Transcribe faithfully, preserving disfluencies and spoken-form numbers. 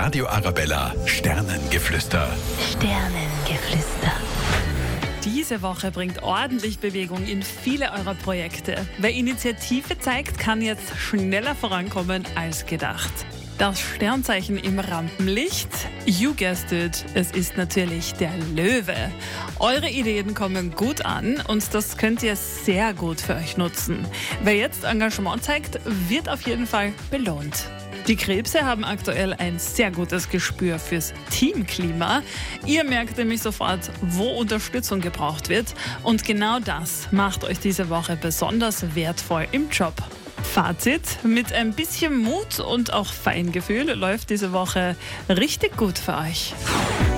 Radio Arabella Sternengeflüster. Sternengeflüster. Diese Woche bringt ordentlich Bewegung in viele eurer Projekte. Wer Initiative zeigt, kann jetzt schneller vorankommen als gedacht. Das Sternzeichen im Rampenlicht? You guessed it, es ist natürlich der Löwe. Eure Ideen kommen gut an und das könnt ihr sehr gut für euch nutzen. Wer jetzt Engagement zeigt, wird auf jeden Fall belohnt. Die Krebse haben aktuell ein sehr gutes Gespür fürs Teamklima. Ihr merkt nämlich sofort, wo Unterstützung gebraucht wird. Und genau das macht euch diese Woche besonders wertvoll im Job. Fazit: Mit ein bisschen Mut und auch Feingefühl läuft diese Woche richtig gut für euch.